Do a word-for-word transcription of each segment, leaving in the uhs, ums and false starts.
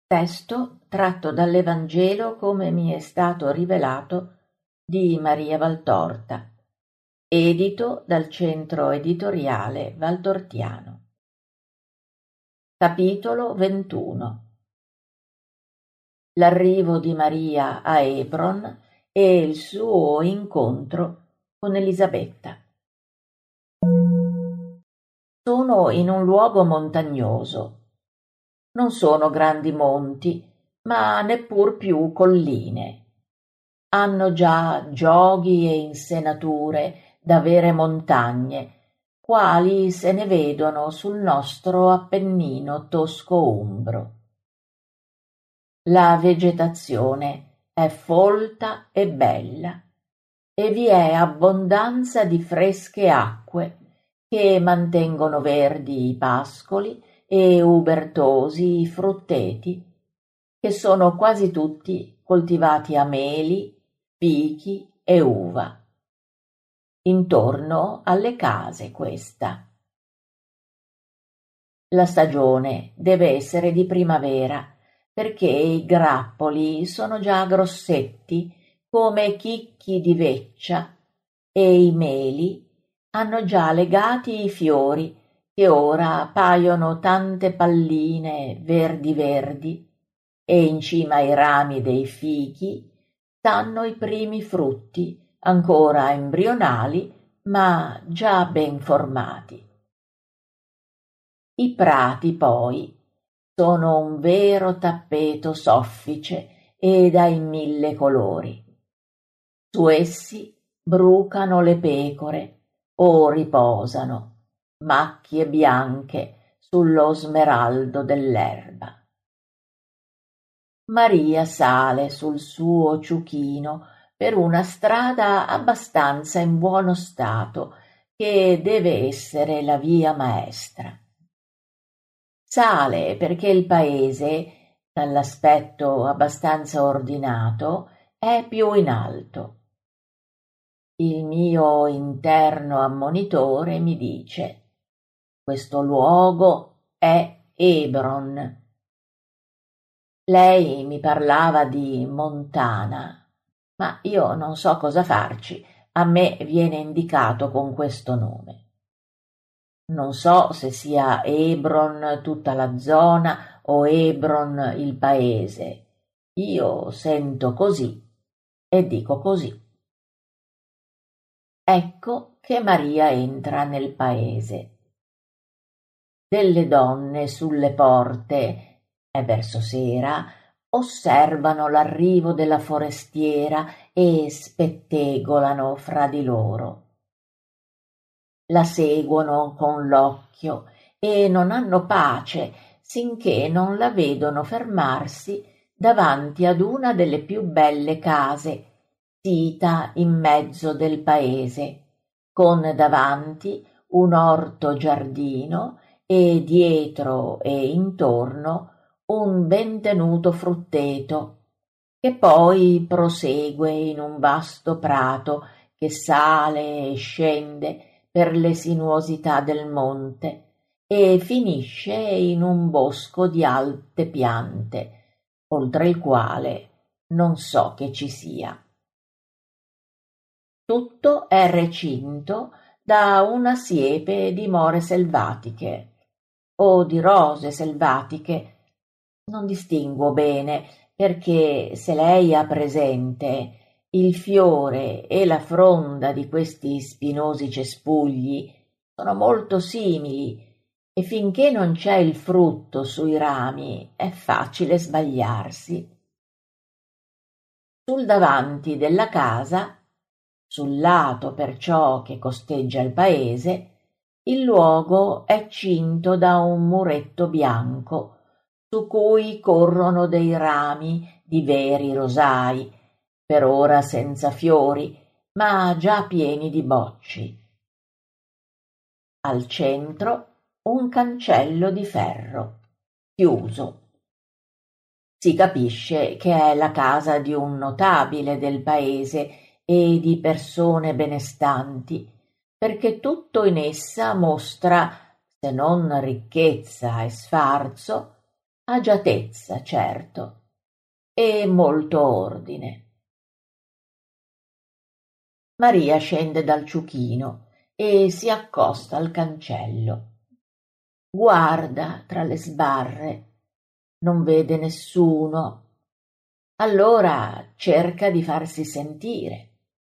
Testo tratto dall'Evangelo come mi è stato rivelato di Maria Valtorta, edito dal Centro Editoriale Valtortiano. Capitolo ventuno. L'arrivo di Maria a Hebron e il suo incontro con Elisabetta. Sono in un luogo montagnoso. Non sono grandi monti, ma neppur più colline. Hanno già gioghi e insenature da vere montagne, quali se ne vedono sul nostro Appennino tosco-umbro. La vegetazione è folta e bella, e vi è abbondanza di fresche acque che mantengono verdi i pascoli e ubertosi i frutteti, che sono quasi tutti coltivati a meli, fichi e uva. Intorno alle case questa. La stagione deve essere di primavera, perché i grappoli sono già grossetti come chicchi di veccia e i meli hanno già legati i fiori che ora paiono tante palline verdi verdi, e in cima ai rami dei fichi stanno i primi frutti ancora embrionali ma già ben formati. I prati poi sono un vero tappeto soffice e dai mille colori. Su essi brucano le pecore o riposano, macchie bianche sullo smeraldo dell'erba. Maria sale sul suo ciuchino per una strada abbastanza in buono stato, che deve essere la via maestra. Sale perché il paese, dall'aspetto abbastanza ordinato, è più in alto. Il mio interno ammonitore mi dice: questo luogo è Hebron. Lei mi parlava di Montana, ma io non so cosa farci, a me viene indicato con questo nome. Non so se sia Hebron tutta la zona o Hebron il paese. Io sento così e dico così. Ecco che Maria entra nel paese. Delle donne sulle porte, è verso sera, osservano l'arrivo della forestiera e spettegolano fra di loro. La seguono con l'occhio e non hanno pace sinché non la vedono fermarsi davanti ad una delle più belle case, sita in mezzo del paese, con davanti un orto giardino e dietro e intorno un ben tenuto frutteto, che poi prosegue in un vasto prato che sale e scende per le sinuosità del monte e finisce in un bosco di alte piante, oltre il quale non so che ci sia. Tutto è recinto da una siepe di more selvatiche o di rose selvatiche, non distinguo bene, perché se lei ha presente il fiore e la fronda di questi spinosi cespugli sono molto simili, e finché non c'è il frutto sui rami è facile sbagliarsi. Sul davanti della casa, sul lato perciò che costeggia il paese, il luogo è cinto da un muretto bianco, su cui corrono dei rami di veri rosai, per ora senza fiori, ma già pieni di bocci. Al centro un cancello di ferro, chiuso. Si capisce che è la casa di un notabile del paese e di persone benestanti, perché tutto in essa mostra, se non ricchezza e sfarzo, agiatezza, certo, e molto ordine. Maria scende dal ciuchino e si accosta al cancello. Guarda tra le sbarre, non vede nessuno. Allora cerca di farsi sentire.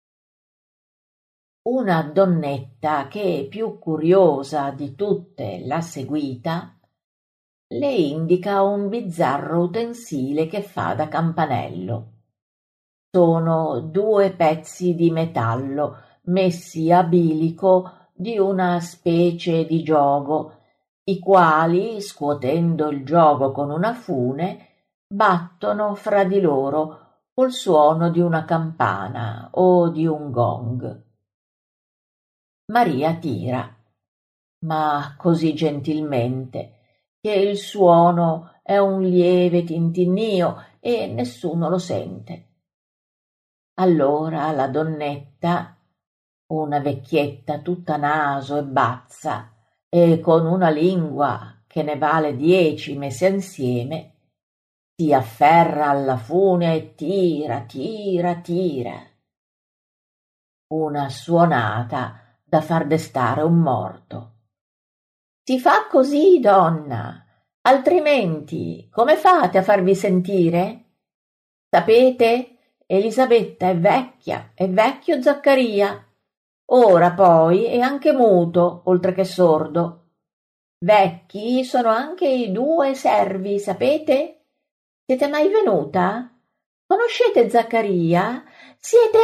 Una donnetta che, più curiosa di tutte l'ha seguita, le indica un bizzarro utensile che fa da campanello. Sono due pezzi di metallo messi a bilico di una specie di giogo, i quali, scuotendo il giogo con una fune, battono fra di loro col suono di una campana o di un gong. Maria tira, ma così gentilmente, che il suono è un lieve tintinnio e nessuno lo sente. Allora la donnetta, una vecchietta tutta naso e bazza e con una lingua che ne vale dieci messe insieme, si afferra alla fune e tira, tira, tira. Una suonata da far destare un morto. Si fa così, donna, altrimenti come fate a farvi sentire? Sapete? Elisabetta è vecchia, è vecchio Zaccaria. Ora poi è anche muto, oltre che sordo. Vecchi sono anche i due servi, sapete? Siete mai venuta? Conoscete Zaccaria? Siete...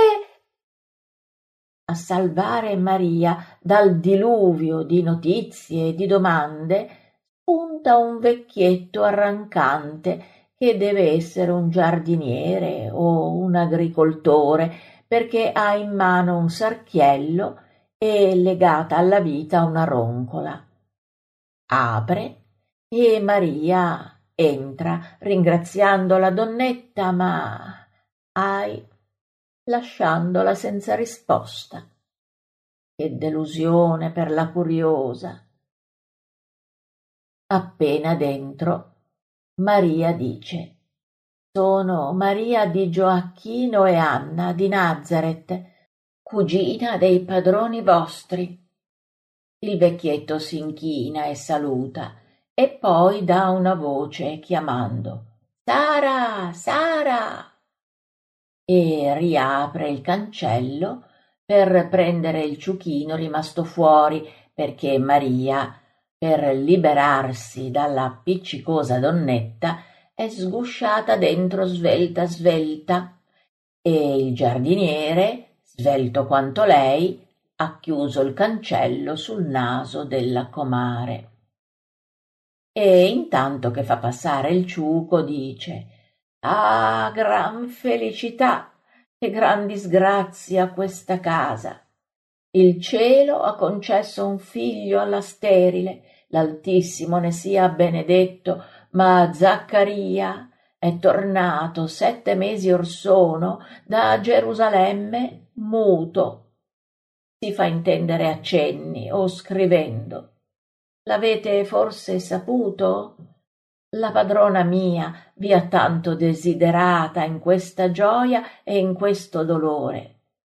A salvare Maria dal diluvio di notizie e di domande spunta un vecchietto arrancante che deve essere un giardiniere o un agricoltore, perché ha in mano un sarchiello e legata alla vita una roncola. Apre e Maria entra ringraziando la donnetta, ma ahi, lasciandola senza risposta. Che delusione per la curiosa. Appena dentro, Maria dice: sono Maria di Gioacchino e Anna di Nazareth, cugina dei padroni vostri. Il vecchietto s'inchina e saluta e poi dà una voce chiamando: Sara, Sara! E riapre il cancello per prendere il ciuchino rimasto fuori, perché Maria, per liberarsi dalla appiccicosa donnetta, è sgusciata dentro svelta svelta, e il giardiniere, svelto quanto lei, ha chiuso il cancello sul naso della comare. E intanto che fa passare il ciuco dice: ah, gran felicità, che gran disgrazia a questa casa. Il cielo ha concesso un figlio alla sterile, l'Altissimo ne sia benedetto, ma Zaccaria è tornato sette mesi or sono da Gerusalemme muto. Si fa intendere a cenni o scrivendo. L'avete forse saputo? La padrona mia vi ha tanto desiderata in questa gioia e in questo dolore.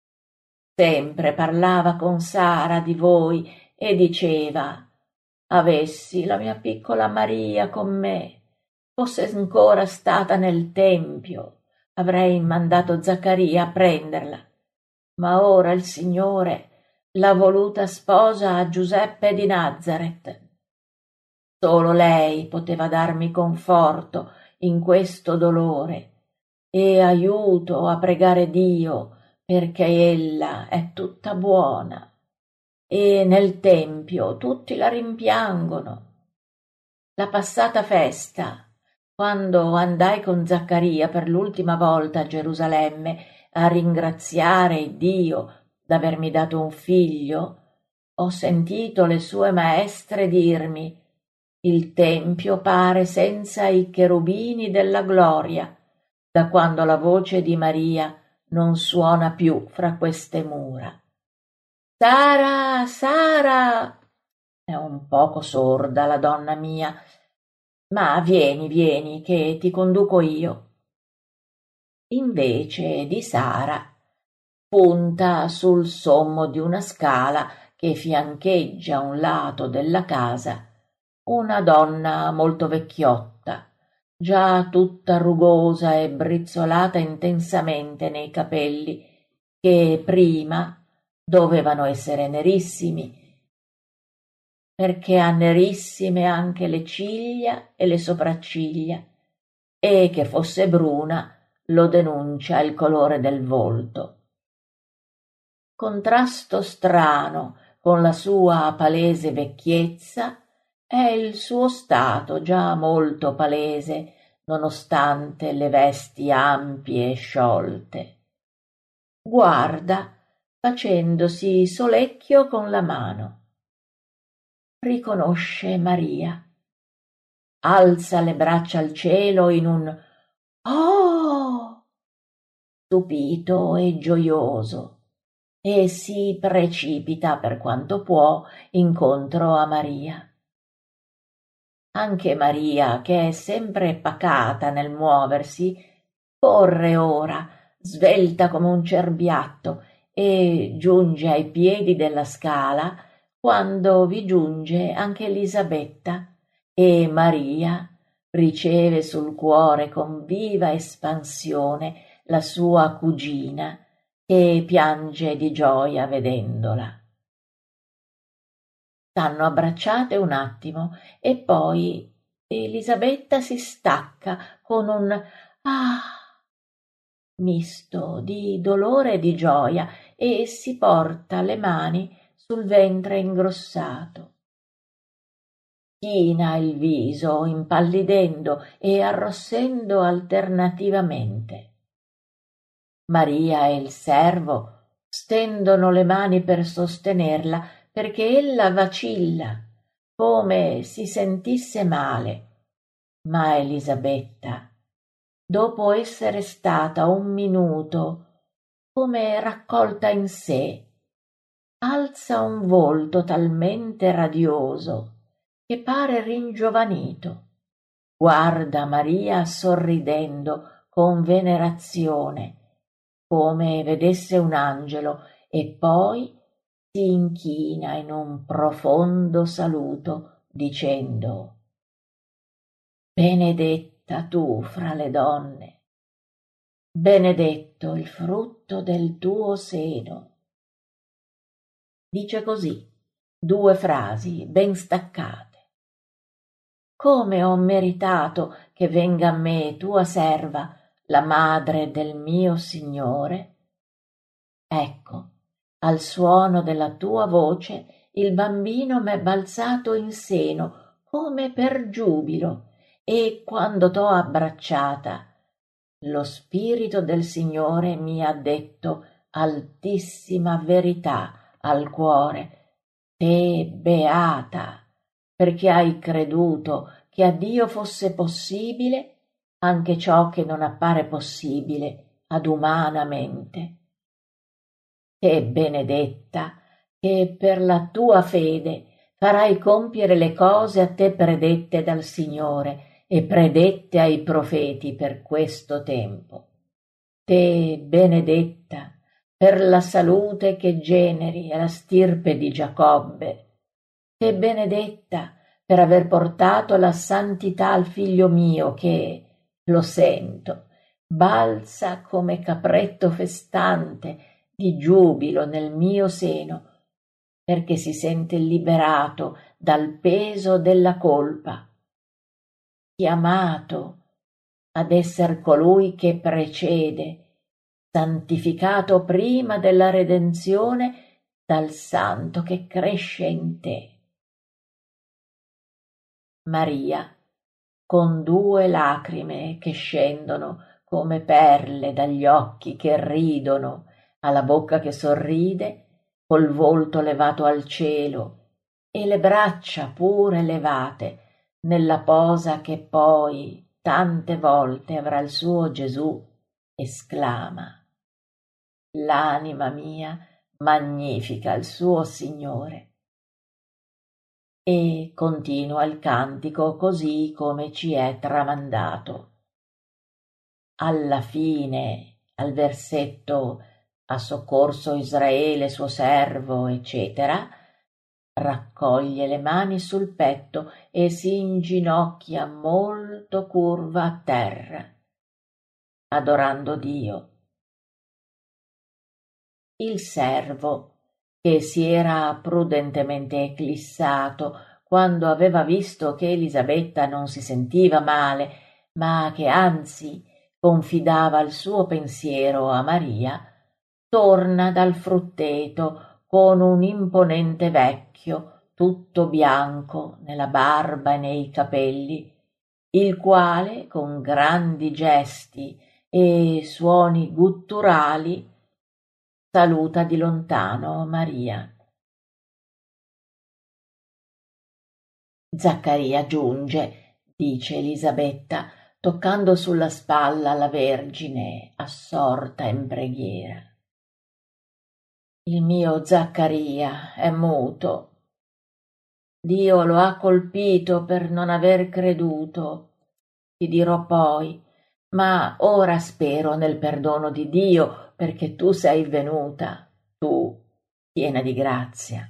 Sempre parlava con Sara di voi e diceva: avessi la mia piccola Maria con me, fosse ancora stata nel tempio, avrei mandato Zaccaria a prenderla, ma ora il Signore l'ha voluta sposa a Giuseppe di Nazareth. Solo lei poteva darmi conforto in questo dolore e aiuto a pregare Dio, perché ella è tutta buona e nel tempio tutti la rimpiangono. La passata festa, quando andai con Zaccaria per l'ultima volta a Gerusalemme a ringraziare Dio d'avermi dato un figlio, ho sentito le sue maestre dirmi: il tempio pare senza i cherubini della gloria, da quando la voce di Maria non suona più fra queste mura. Sara, Sara! È un poco sorda la donna mia, ma vieni, vieni, che ti conduco io. Invece di Sara, punta sul sommo di una scala che fiancheggia un lato della casa una donna molto vecchiotta, già tutta rugosa e brizzolata intensamente nei capelli, che prima dovevano essere nerissimi, perché ha nerissime anche le ciglia e le sopracciglia, e che fosse bruna lo denuncia il colore del volto. Contrasto strano con la sua palese vecchiezza è il suo stato già molto palese, nonostante le vesti ampie e sciolte. Guarda, facendosi solecchio con la mano. Riconosce Maria. Alza le braccia al cielo in un «Oh!» stupito e gioioso, e si precipita per quanto può incontro a Maria. Anche Maria, che è sempre pacata nel muoversi, corre ora, svelta come un cerbiatto, e giunge ai piedi della scala quando vi giunge anche Elisabetta, e Maria riceve sul cuore con viva espansione la sua cugina, che piange di gioia vedendola. Stanno abbracciate un attimo e poi Elisabetta si stacca con un «ah» misto di dolore e di gioia e si porta le mani sul ventre ingrossato. China il viso, impallidendo e arrossendo alternativamente. Maria e il servo stendono le mani per sostenerla, perché ella vacilla, come si sentisse male. Ma Elisabetta, dopo essere stata un minuto come raccolta in sé, alza un volto talmente radioso che pare ringiovanito. Guarda Maria sorridendo con venerazione, come vedesse un angelo, e poi si inchina in un profondo saluto, dicendo: «Benedetta tu fra le donne, benedetto il frutto del tuo seno». Dice così, due frasi ben staccate. Come ho meritato che venga a me tua serva, la madre del mio Signore? Ecco, al suono della tua voce il bambino m'è balzato in seno come per giubilo, e quando t'ho abbracciata, lo Spirito del Signore mi ha detto altissima verità al cuore: te beata, perché hai creduto che a Dio fosse possibile anche ciò che non appare possibile ad umana mente. Te benedetta, che per la tua fede farai compiere le cose a te predette dal Signore e predette ai profeti per questo tempo. Te benedetta, per la salute che generi alla stirpe di Giacobbe. Te benedetta, per aver portato la santità al figlio mio che, lo sento, balza come capretto festante di giubilo nel mio seno, perché si sente liberato dal peso della colpa, chiamato ad esser colui che precede, santificato prima della redenzione dal santo che cresce in te. Maria, con due lacrime che scendono come perle dagli occhi che ridono alla bocca che sorride, col volto levato al cielo e le braccia pure levate nella posa che poi tante volte avrà il suo Gesù, esclama: «L'anima mia magnifica il suo Signore». e continua il cantico così come ci è tramandato. Alla fine, al versetto «Ha soccorso Israele suo servo», eccetera, raccoglie le mani sul petto e si inginocchia molto curva a terra, adorando Dio. Il servo, che si era prudentemente eclissato quando aveva visto che Elisabetta non si sentiva male, ma che anzi confidava il suo pensiero a Maria, torna dal frutteto con un imponente vecchio tutto bianco nella barba e nei capelli, il quale con grandi gesti e suoni gutturali saluta di lontano Maria. Zaccaria giunge, dice Elisabetta, toccando sulla spalla la Vergine assorta in preghiera. Il mio Zaccaria è muto. Dio lo ha colpito per non aver creduto, ti dirò poi, ma ora spero nel perdono di Dio perché tu sei venuta, tu, piena di grazia.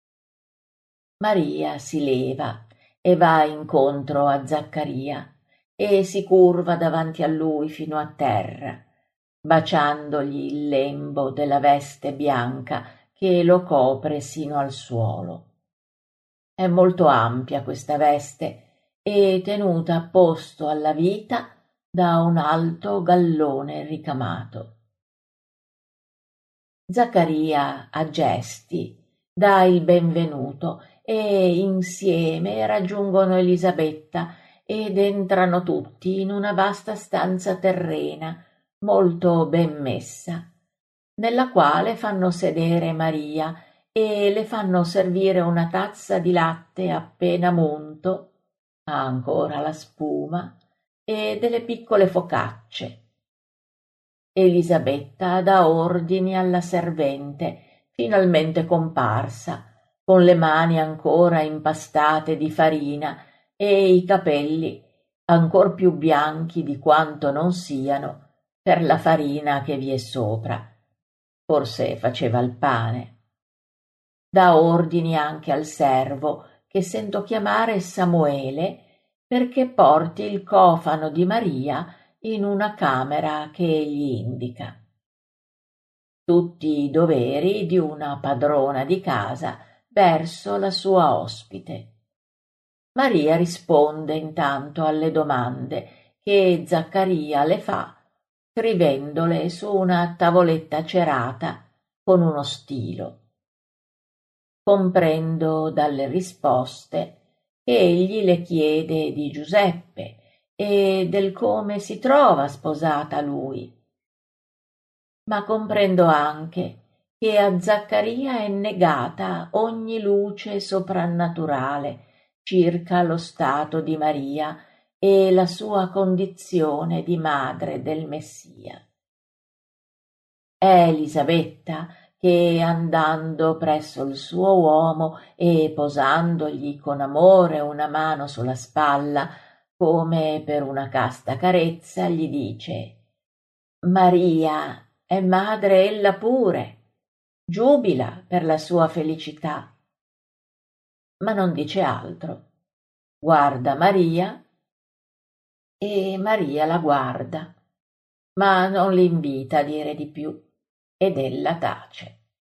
Maria si leva e va incontro a Zaccaria e si curva davanti a lui fino a terra, baciandogli il lembo della veste bianca che lo copre sino al suolo. È molto ampia questa veste e tenuta a posto alla vita da un alto gallone ricamato. Zaccaria a gesti dà il benvenuto e insieme raggiungono Elisabetta ed entrano tutti in una vasta stanza terrena molto ben messa, nella quale fanno sedere Maria e le fanno servire una tazza di latte appena munto, ha ancora la spuma, e delle piccole focacce. Elisabetta dà ordini alla servente, finalmente comparsa, con le mani ancora impastate di farina e i capelli ancor più bianchi di quanto non siano per la farina che vi è sopra. Forse faceva il pane. Dà ordini anche al servo, che sento chiamare Samuele, perché porti il cofano di Maria in una camera che egli indica. Tutti i doveri di una padrona di casa verso la sua ospite. Maria risponde intanto alle domande che Zaccaria le fa, scrivendole su una tavoletta cerata con uno stilo. Comprendo dalle risposte che egli le chiede di Giuseppe e del come si trova sposata lui. Ma comprendo anche che a Zaccaria è negata ogni luce soprannaturale circa lo stato di Maria e la sua condizione di madre del Messia. È Elisabetta che, andando presso il suo uomo e posandogli con amore una mano sulla spalla, come per una casta carezza, gli dice: «Maria è madre ella pure, giubila per la sua felicità». Ma non dice altro. Guarda Maria e Maria la guarda, ma non l'invita a dire di più, ed ella tace.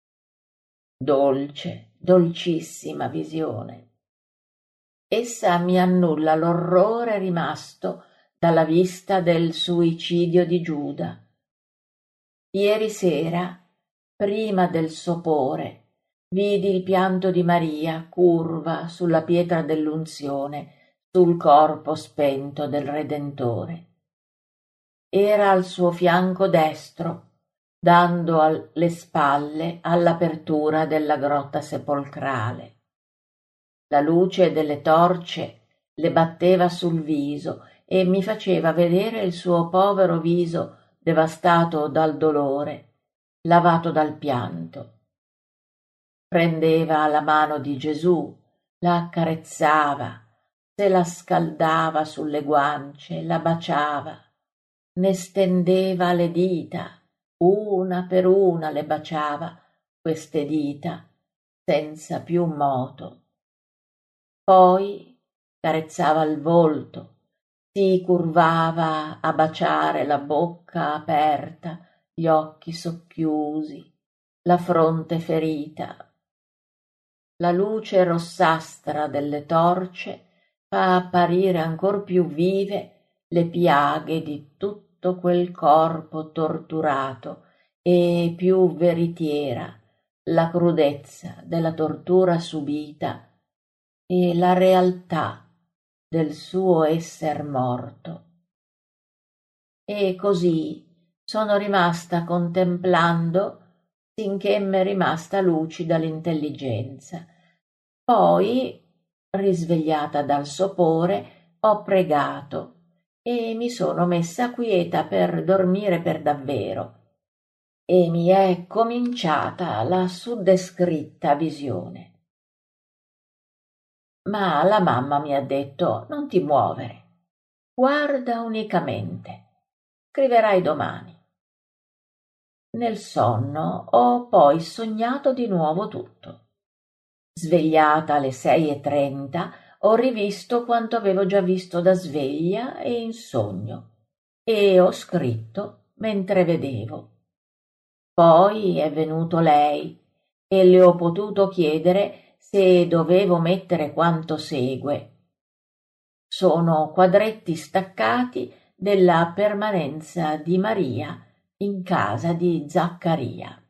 Dolce, dolcissima visione. Essa mi annulla l'orrore rimasto dalla vista del suicidio di Giuda. Ieri sera, prima del sopore, vidi il pianto di Maria curva sulla pietra dell'unzione, sul corpo spento del Redentore. Era al suo fianco destro, dando alle spalle all'apertura della grotta sepolcrale. La luce delle torce le batteva sul viso e mi faceva vedere il suo povero viso devastato dal dolore, lavato dal pianto. Prendeva la mano di Gesù, la accarezzava, se la scaldava sulle guance, la baciava, ne stendeva le dita, una per una le baciava queste dita, senza più moto. Poi carezzava il volto, si curvava a baciare la bocca aperta, gli occhi socchiusi, la fronte ferita. La luce rossastra delle torce fa apparire ancor più vive le piaghe di tutto quel corpo torturato e più veritiera la crudezza della tortura subita e la realtà del suo esser morto. E così sono rimasta contemplando finché m'è rimasta lucida l'intelligenza. Poi, risvegliata dal sopore, ho pregato e mi sono messa quieta per dormire per davvero, e mi è cominciata la suddescritta visione. Ma la mamma mi ha detto: non ti muovere, guarda unicamente, scriverai domani. Nel sonno ho poi sognato di nuovo tutto. Svegliata alle sei e trenta, ho rivisto quanto avevo già visto da sveglia e in sogno, e ho scritto mentre vedevo. Poi è venuto lei e le ho potuto chiedere se dovevo mettere quanto segue. Sono quadretti staccati della permanenza di Maria in casa di Zaccaria.